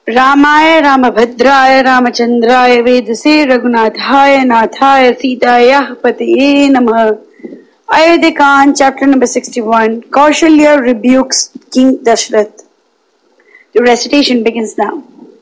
रामाय रामभद्राय रामचंद्राय वेदसे रघुनाथाय नाथाय सीतायाः पतये नमः. Ayodhya chapter number 61. Kaushalya rebukes King Dashrath. The recitation begins now.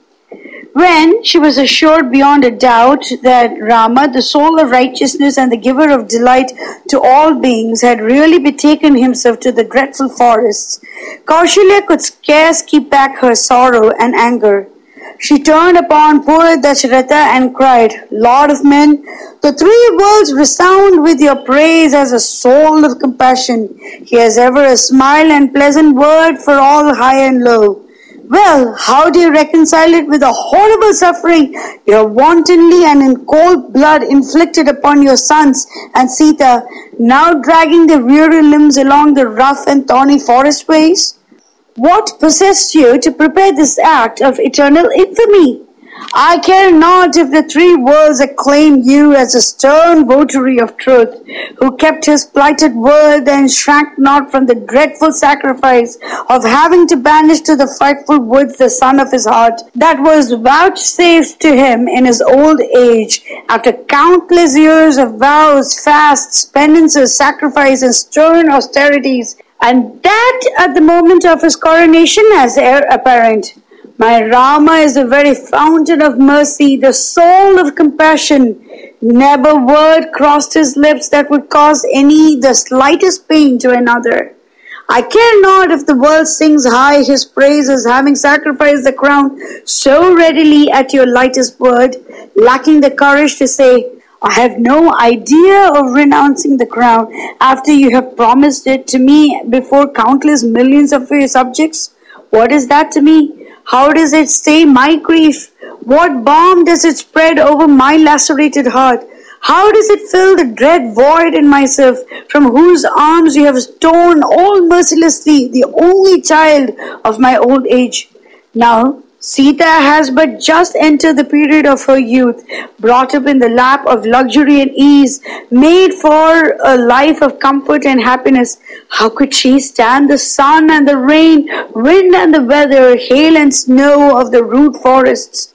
When she was assured beyond a doubt that Rama, the soul of righteousness and the giver of delight to all beings, had really betaken himself to the dreadful forests, Kaushalya could scarce keep back her sorrow and anger. She turned upon poor Dashratha and cried, Lord of men, the three worlds resound with your praise as a soul of compassion. He has ever a smile and pleasant word for all high and low. Well, how do you reconcile it with the horrible suffering you have wantonly and in cold blood inflicted upon your sons and Sita, now dragging their weary limbs along the rough and thorny forest ways? What possessed you to prepare this act of eternal infamy? I care not if the three worlds acclaim you as a stern votary of truth, who kept his plighted word and shrank not from the dreadful sacrifice of having to banish to the frightful woods the son of his heart, that was vouchsafed to him in his old age, after countless years of vows, fasts, penances, sacrifice, and stern austerities, and that at the moment of his coronation as heir apparent. My Rama is the very fountain of mercy, the soul of compassion. Never word crossed his lips that would cause any the slightest pain to another. I care not if the world sings high his praises, having sacrificed the crown so readily at your lightest word, lacking the courage to say, I have no idea of renouncing the crown after you have promised it to me before countless millions of your subjects. What is that to me? How does it stay my grief? What balm does it spread over my lacerated heart? How does it fill the dread void in myself, from whose arms you have torn all mercilessly the only child of my old age? Now, Sita has but just entered the period of her youth, brought up in the lap of luxury and ease, made for a life of comfort and happiness. How could she stand the sun and the rain, wind and the weather, hail and snow of the rude forests?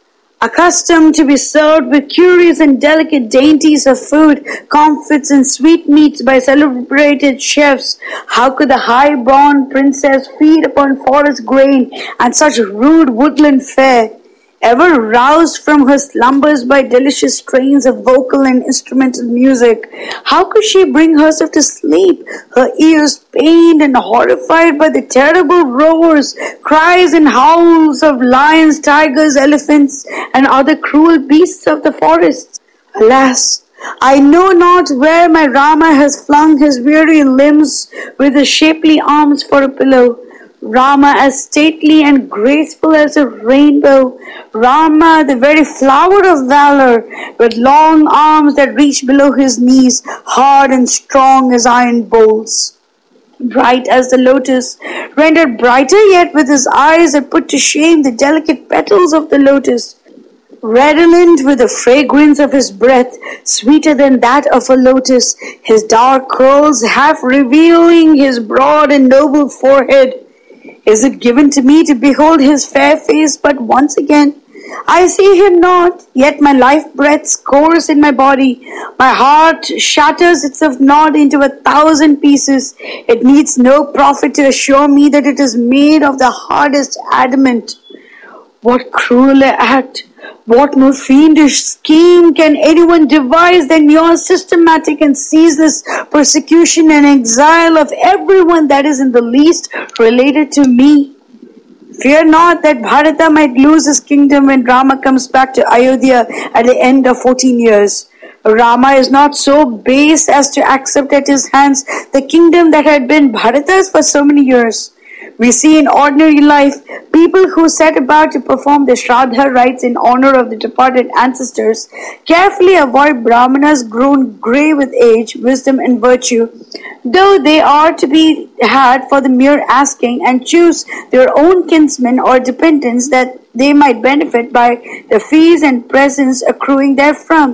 Accustomed to be served with curious and delicate dainties of food, comfits and sweetmeats by celebrated chefs, how could the high-born princess feed upon forest grain and such rude woodland fare? Ever roused from her slumbers by delicious strains of vocal and instrumental music, how could she bring herself to sleep, her ears pained and horrified by the terrible roars, cries and howls of lions, tigers, elephants, and other cruel beasts of the forests? Alas! I know not where my Rama has flung his weary limbs with his shapely arms for a pillow. Rama as stately and graceful as a rainbow, Rama the very flower of valor, with long arms that reach below his knees, hard and strong as iron bolts. Bright as the lotus, rendered brighter yet with his eyes that put to shame the delicate petals of the lotus. Redolent with the fragrance of his breath, sweeter than that of a lotus, his dark curls half revealing his broad and noble forehead. Is it given to me to behold his fair face but once again? I see him not, yet my life breaths course in my body. My heart shatters itself not into 1,000 pieces. It needs no prophet to assure me that it is made of the hardest adamant. What cruel act! What more fiendish scheme can anyone devise than your systematic and ceaseless persecution and exile of everyone that is in the least related to me? Fear not that Bharata might lose his kingdom when Rama comes back to Ayodhya at the end of 14 years. Rama is not so base as to accept at his hands the kingdom that had been Bharata's for so many years. We see in ordinary life people who set about to perform the Shraddha rites in honor of the departed ancestors carefully avoid Brahmanas grown grey with age, wisdom and virtue, though they are to be had for the mere asking, and choose their own kinsmen or dependents that they might benefit by the fees and presents accruing therefrom.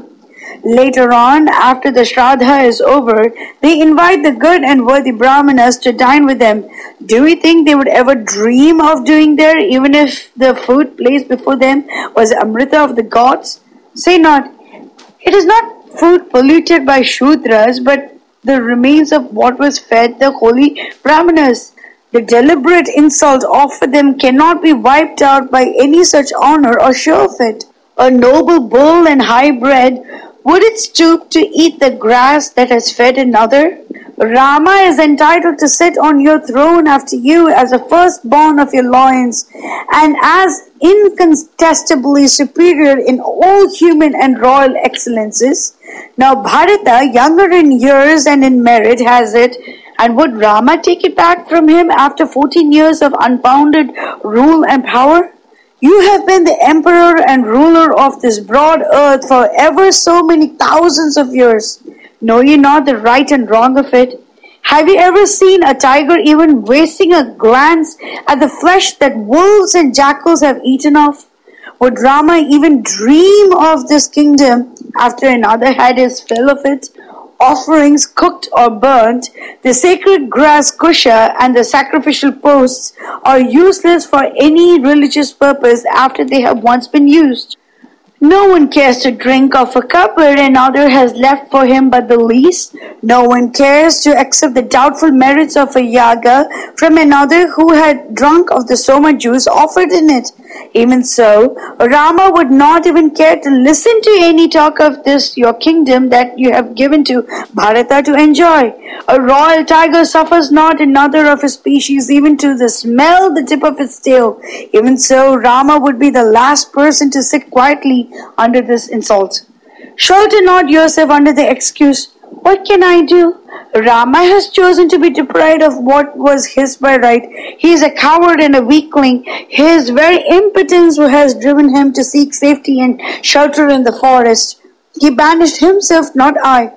Later on, after the Shraddha is over, they invite the good and worthy Brahmanas to dine with them. Do we think they would ever dream of doing there, even if the food placed before them was Amrita of the gods? Say not. It is not food polluted by Shudras, but the remains of what was fed the holy Brahmanas. The deliberate insult offered them cannot be wiped out by any such honor or show of it. A noble bull and high bred, would it stoop to eat the grass that has fed another? Rama is entitled to sit on your throne after you as the firstborn of your loins, and as incontestably superior in all human and royal excellences. Now Bharata, younger in years and in merit, has it, and would Rama take it back from him after 14 years of unbounded rule and power? You have been the emperor and ruler of this broad earth for ever so many thousands of years. Know ye not the right and wrong of it? Have you ever seen a tiger even wasting a glance at the flesh that wolves and jackals have eaten of? Would Rama even dream of this kingdom after another had his fill of it? Offerings cooked or burnt, the sacred grass kusha and the sacrificial posts are useless for any religious purpose after they have once been used. No one cares to drink of a cup where another has left for him but the least. No one cares to accept the doubtful merits of a yaga from another who had drunk of the soma juice offered in it. Even so, Rama would not even care to listen to any talk of this your kingdom that you have given to Bharata to enjoy. A royal tiger suffers not another of his species even to the smell the tip of its tail. Even so, Rama would be the last person to sit quietly under this insult. Shelter not yourself under the excuse, what can I do? Rama has chosen to be deprived of what was his by right. He is a coward and a weakling. His very impotence has driven him to seek safety and shelter in the forest. He banished himself, not I.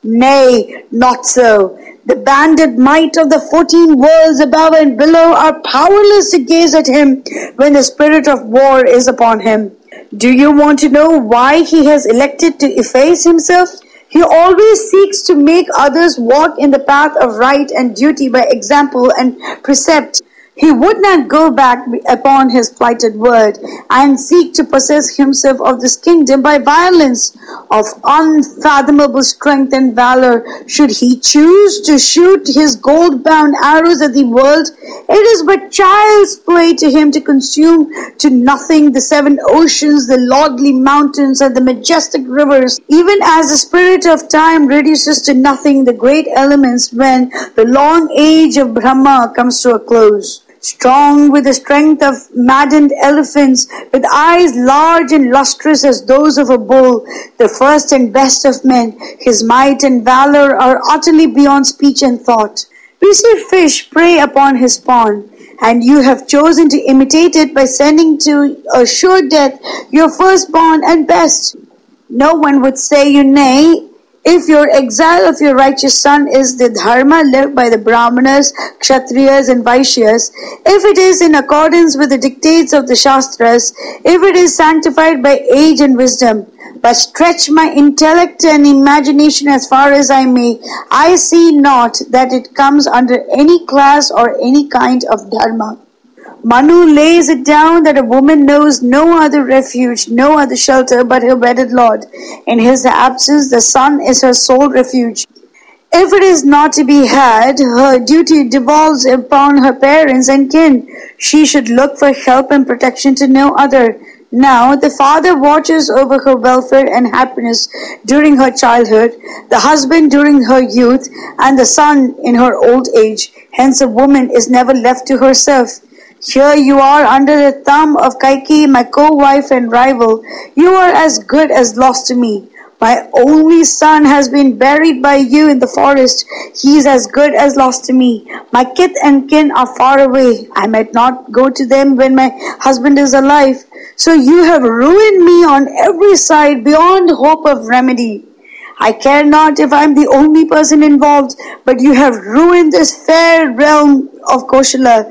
Nay, not so. The banded might of the 14 worlds above and below are powerless to gaze at him when the spirit of war is upon him. Do you want to know why he has elected to efface himself? He always seeks to make others walk in the path of right and duty by example and precept. He would not go back upon his plighted word and seek to possess himself of this kingdom by violence. Of unfathomable strength and valor, should he choose to shoot his gold-bound arrows at the world, it is but child's play to him to consume to nothing the 7 oceans, the lordly mountains, and the majestic rivers, even as the spirit of time reduces to nothing the great elements when the long age of Brahma comes to a close. Strong with the strength of maddened elephants, with eyes large and lustrous as those of a bull, the first and best of men, his might and valor are utterly beyond speech and thought. We see fish prey upon his spawn, and you have chosen to imitate it by sending to a sure death your firstborn and best. No one would say you nay, if your exile of your righteous son is the dharma lived by the Brahmanas, Kshatriyas and Vaishyas, if it is in accordance with the dictates of the Shastras, if it is sanctified by age and wisdom, but stretch my intellect and imagination as far as I may, I see not that it comes under any class or any kind of dharma. Manu lays it down that a woman knows no other refuge, no other shelter but her wedded lord. In his absence, the son is her sole refuge. If it is not to be had, her duty devolves upon her parents and kin. She should look for help and protection to no other. Now, the father watches over her welfare and happiness during her childhood, the husband during her youth, and the son in her old age. Hence, a woman is never left to herself. Here you are under the thumb of Kaikeyi, my co-wife and rival. You are as good as lost to me. My only son has been buried by you in the forest. He is as good as lost to me. My kith and kin are far away. I might not go to them when my husband is alive. So you have ruined me on every side beyond hope of remedy. I care not if I am the only person involved, but you have ruined this fair realm of Koshala.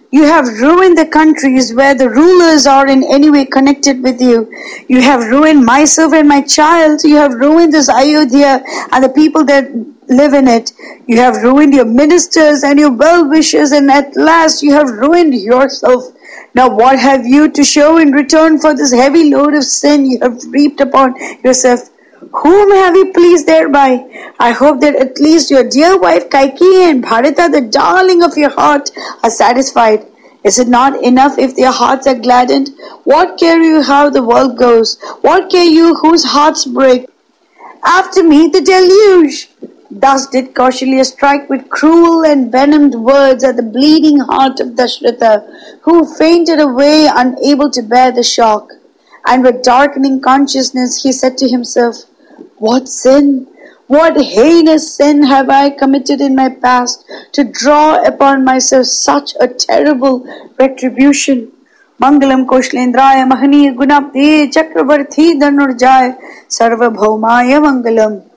You have ruined the countries where the rulers are in any way connected with you. You have ruined myself and my child. You have ruined this Ayodhya and the people that live in it. You have ruined your ministers and your well-wishers, and at last you have ruined yourself. Now what have you to show in return for this heavy load of sin you have reaped upon yourself? Whom have you pleased thereby? I hope that at least your dear wife Kaikeyi and Bharata, the darling of your heart, are satisfied. Is it not enough if their hearts are gladdened? What care you how the world goes? What care you whose hearts break? After me the deluge! Thus did Kaushalya strike with cruel and venomed words at the bleeding heart of Dashratha, who fainted away unable to bear the shock. And with darkening consciousness he said to himself, "What sin, what heinous sin have I committed in my past to draw upon myself such a terrible retribution? Mangalam Kaushalendraya Mahaniya Gunabde Chakravarthi Dhanurjaya Sarvabhaumaya Mangalam."